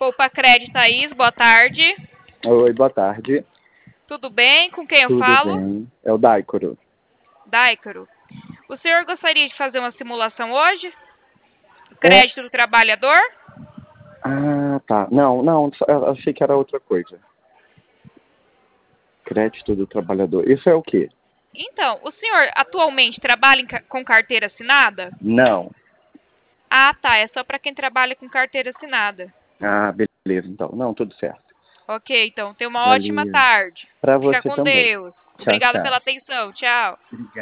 Poupa Crédito, Thaís, boa tarde. Oi, boa tarde. Tudo bem? Com quem eu Tudo falo? bem. É o Daicoro. Daicaro. O senhor gostaria de fazer uma simulação hoje? Crédito do trabalhador? Ah, tá. Não, eu achei que era outra coisa. Crédito do trabalhador. Isso é o quê? Então, o senhor atualmente trabalha com carteira assinada? Não. Ah, tá. É só para quem trabalha com carteira assinada. Ah, beleza, então. Não, tudo certo. Ok, então tenha uma ótima Valeu. tarde. Pra Fica você com também. Deus. Tchau, Obrigada tchau. pela atenção. Tchau. Obrigado.